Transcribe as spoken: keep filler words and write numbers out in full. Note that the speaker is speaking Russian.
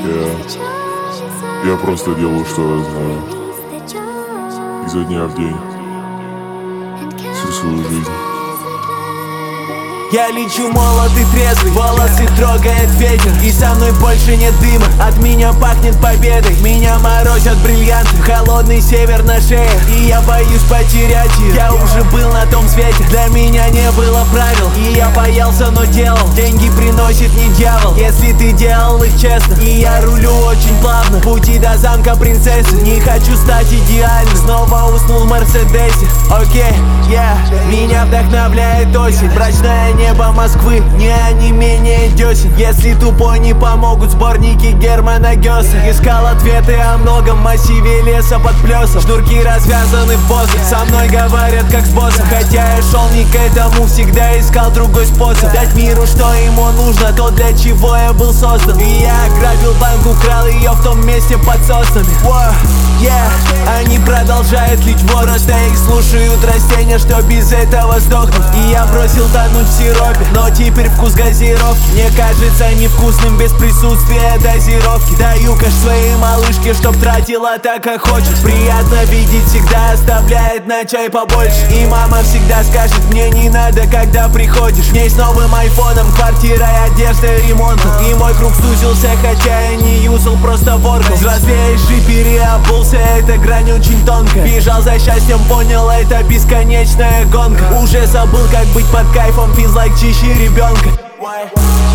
Я, я просто делаю, что я знаю. Изо дня в день. Всю свою жизнь. Я лечу молод и трезвый, волосы трогает ветер, и со мной больше нет дыма, от меня пахнет победой. Меня морозят бриллианты, холодный север на шее, и я боюсь потерять ее. Я уже был на том свете, для меня не было правил, и я боялся, но делал. Деньги приносит не дьявол, если ты делал их честно. И я рулю очень плавно, пути до замка принцессы. Не хочу стать идеальным, снова уснул в Мерседесе. Окей, я, меня вдохновляет осень, брачная небо Москвы, не они менее десен. Если тупой не помогут сборники Германа Гёса. Искал ответы о многом массиве леса под плесом. Шнурки развязаны в боссах, со мной говорят как с боссом. Хотя я шел не к этому, всегда искал другой способ дать миру, что ему нужно, то для чего я был создан. И я ограбил банк, украл ее в том месте под соснами. Wow, yeah. Они продолжают лить воду, просто их слушают растения, что без этого сдохнут. И я бросил тонуть в сиропе, но теперь вкус газировки мне кажется невкусным без присутствия дозировки. Даю кэш своей малышке, чтоб тратила так, как хочет. Приятно видеть, всегда оставляет на чай побольше. И мама всегда скажет, мне не надо, когда приходишь. В ней с новым айфоном, квартирой, одеждой, ремонтом. И мой круг сузился, хотя я не юзал, просто воркал. Взрослеешь и переобулся, эта грань очень тонкая. Бежал за счастьем, понял, это бесконечная гонка. Уже забыл, как быть под кайфом, feels like чище ребенка.